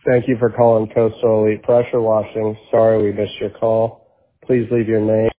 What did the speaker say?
Thank you for calling Coastal Elite Pressure Washing. Sorry we missed your call. Please leave your name